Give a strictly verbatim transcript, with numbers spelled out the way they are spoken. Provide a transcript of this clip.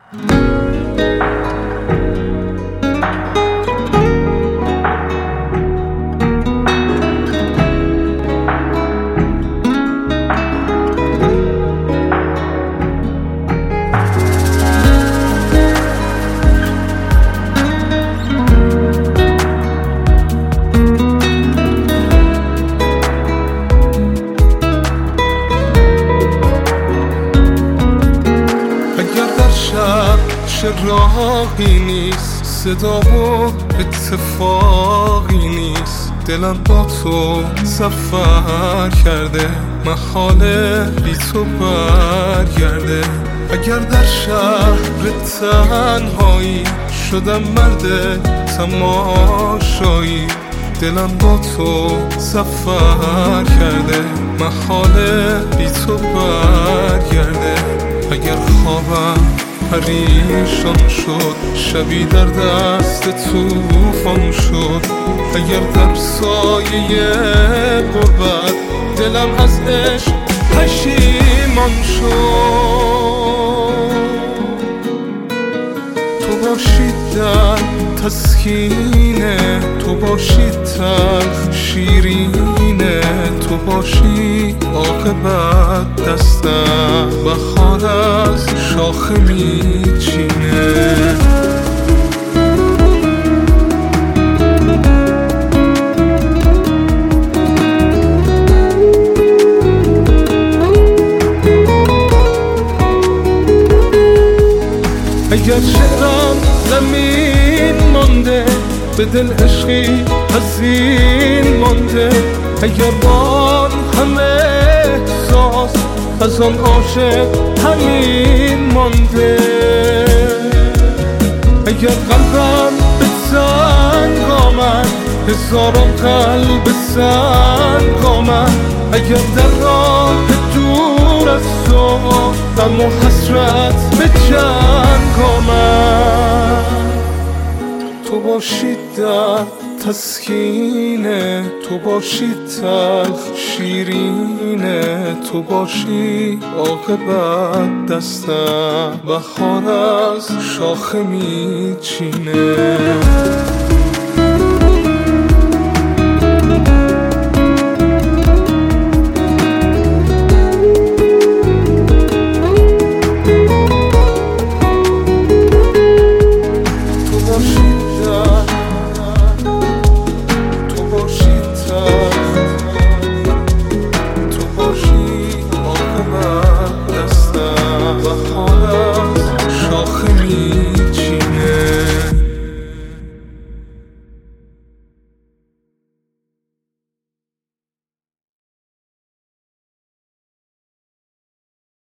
چه راهی نیست، صدا و اتفاقی نیست، دلم با تو سفر کرده، محاله بی تو برگرده. اگر در شهر تنهایی شدم مرد تماشایی، دلم با تو سفر کرده، محاله بی تو برگرده. اگر خوابم پریشان شد، شبی در دست توفان شد، اگر در سایه غربت دلم از عشق پشیمان شد، تو باشی در تسکینه، تو باشی تلخ شیرینه، تو باشی عاقبت دستم بهار از شاخه میچینه. اگر شعرم زمین مانده، به دل عشقی حزین مانده، اگر بان همه احساس از آن عاشق همین مانده، اگر قلبم به سنگ آمد، هزاران قلب سنگ آمد، اگر در راه دور از تو غم و حسرت به جنگ آمد، تو باشی در تسکینه، تو باشی تلخ شیرینه، تو باشی عاقبت دستم بهار از شاخه میچینه.